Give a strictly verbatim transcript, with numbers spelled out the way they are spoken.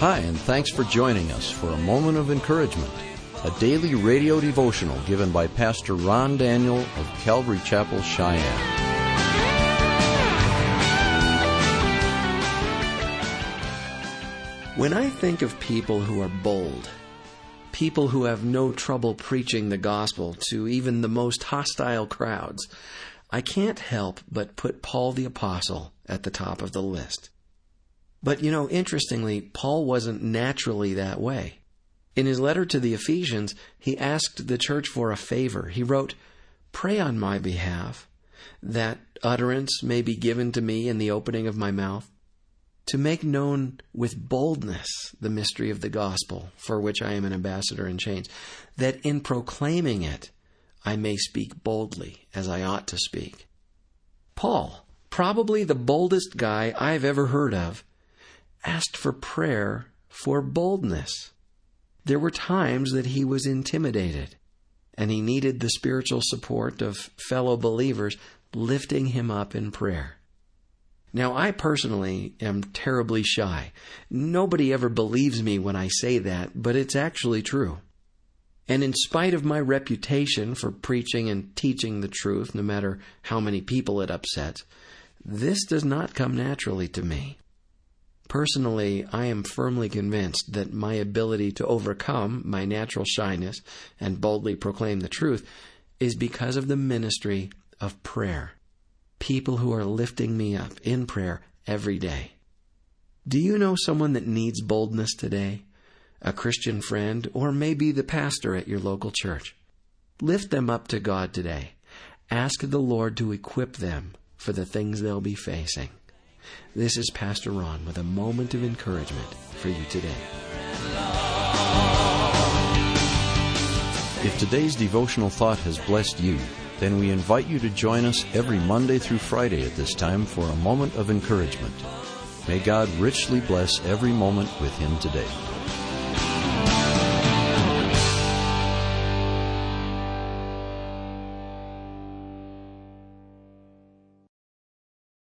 Hi, and thanks for joining us for a moment of encouragement, a daily radio devotional given by Pastor Ron Daniel of Calvary Chapel, Cheyenne. When I think of people who are bold, people who have no trouble preaching the gospel to even the most hostile crowds, I can't help but put Paul the Apostle at the top of the list. But, you know, interestingly, Paul wasn't naturally that way. In his letter to the Ephesians, he asked the church for a favor. He wrote, "Pray on my behalf, that utterance may be given to me in the opening of my mouth, to make known with boldness the mystery of the gospel, for which I am an ambassador in chains, that in proclaiming it I may speak boldly as I ought to speak." Paul, probably the boldest guy I've ever heard of, asked for prayer for boldness. There were times that he was intimidated, and he needed the spiritual support of fellow believers lifting him up in prayer. Now, I personally am terribly shy. Nobody ever believes me when I say that, but it's actually true. And in spite of my reputation for preaching and teaching the truth, no matter how many people it upsets, this does not come naturally to me. Personally, I am firmly convinced that my ability to overcome my natural shyness and boldly proclaim the truth is because of the ministry of prayer. People who are lifting me up in prayer every day. Do you know someone that needs boldness today? A Christian friend, or maybe the pastor at your local church. Lift them up to God today. Ask the Lord to equip them for the things they'll be facing. This is Pastor Ron with a moment of encouragement for you today. If today's devotional thought has blessed you, then we invite you to join us every Monday through Friday at this time for a moment of encouragement. May God richly bless every moment with Him today.